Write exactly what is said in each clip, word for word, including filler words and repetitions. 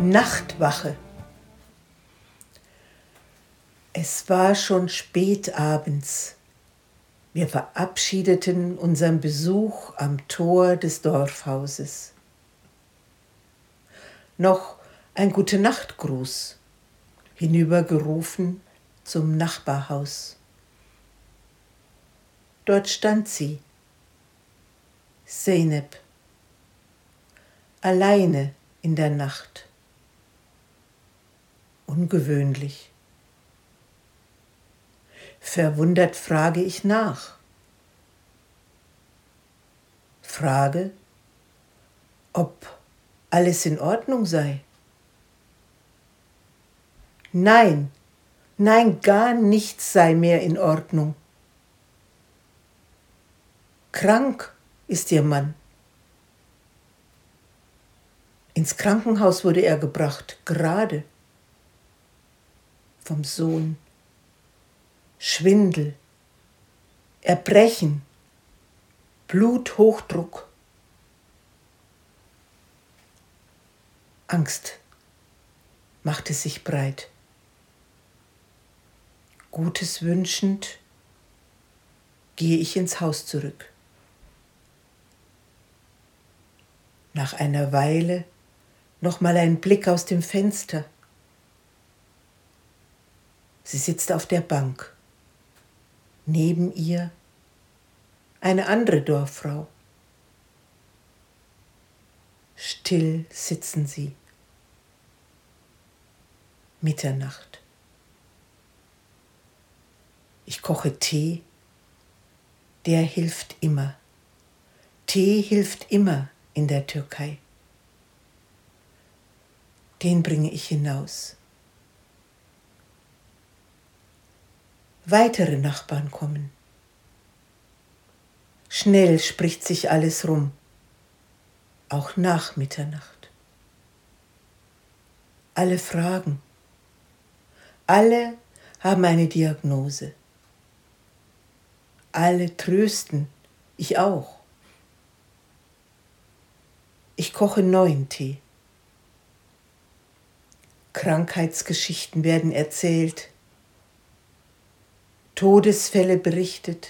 Nachtwache. Es war schon spät abends. Wir verabschiedeten unseren Besuch am Tor des Dorfhauses. Noch ein Gute-Nacht-Gruß, hinübergerufen zum Nachbarhaus. Dort stand sie, Zeynep, alleine in der Nacht. Ungewöhnlich. Verwundert frage ich nach. Frage, ob alles in Ordnung sei. Nein, nein, gar nichts sei mehr in Ordnung. Krank ist ihr Mann. Ins Krankenhaus wurde er gebracht, gerade. Vom Sohn. Schwindel, Erbrechen, Bluthochdruck. Angst machte sich breit. Gutes wünschend gehe ich ins Haus zurück. Nach einer Weile noch mal ein Blick aus dem Fenster. Sie sitzt auf der Bank. Neben ihr eine andere Dorffrau. Still sitzen sie. Mitternacht. Ich koche Tee. Der hilft immer. Tee hilft immer in der Türkei. Den bringe ich hinaus. Weitere Nachbarn kommen. Schnell spricht sich alles rum, auch nach Mitternacht. Alle fragen. Alle haben eine Diagnose. Alle trösten, ich auch. Ich koche neuen Tee. Krankheitsgeschichten werden erzählt. Todesfälle berichtet.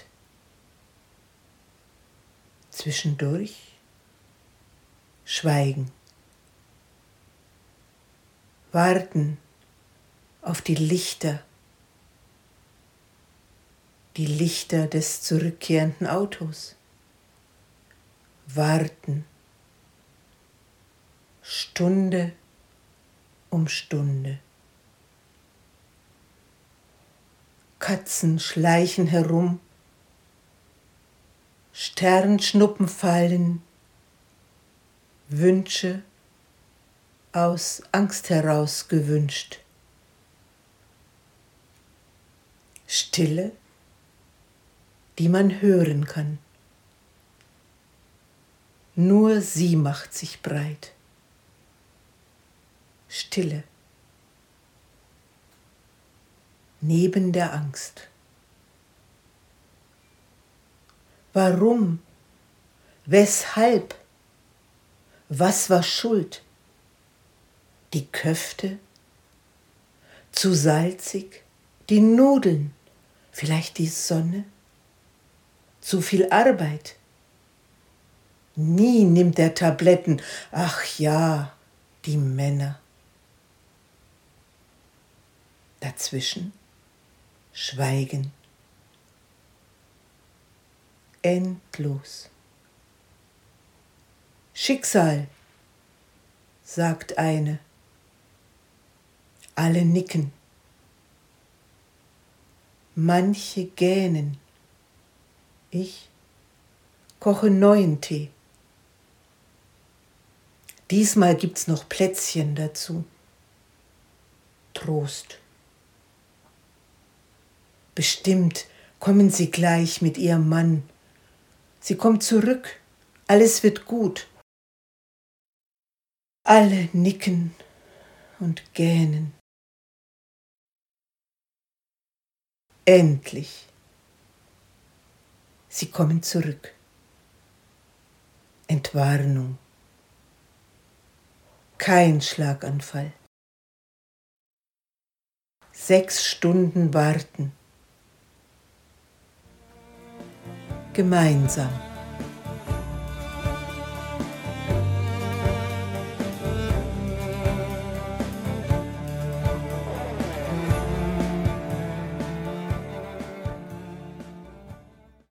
Zwischendurch Schweigen. Warten auf die Lichter. Die Lichter des zurückkehrenden Autos. Warten. Stunde um Stunde. Katzen schleichen herum, Sternschnuppen fallen, Wünsche aus Angst heraus gewünscht. Stille, die man hören kann. Nur sie macht sich breit. Stille. Neben der Angst. Warum? Weshalb? Was war schuld? Die Köfte? Zu salzig? Die Nudeln? Vielleicht die Sonne? Zu viel Arbeit? Nie nimmt er Tabletten. Ach ja, die Männer. Dazwischen Schweigen. Endlos. Schicksal, sagt eine. Alle nicken. Manche gähnen. Ich koche neuen Tee. Diesmal gibt's noch Plätzchen dazu. Trost. Bestimmt kommen sie gleich mit ihrem Mann. Sie kommt zurück. Alles wird gut. Alle nicken und gähnen. Endlich. Sie kommen zurück. Entwarnung. kein Schlaganfall. Sechs Stunden warten. Gemeinsam.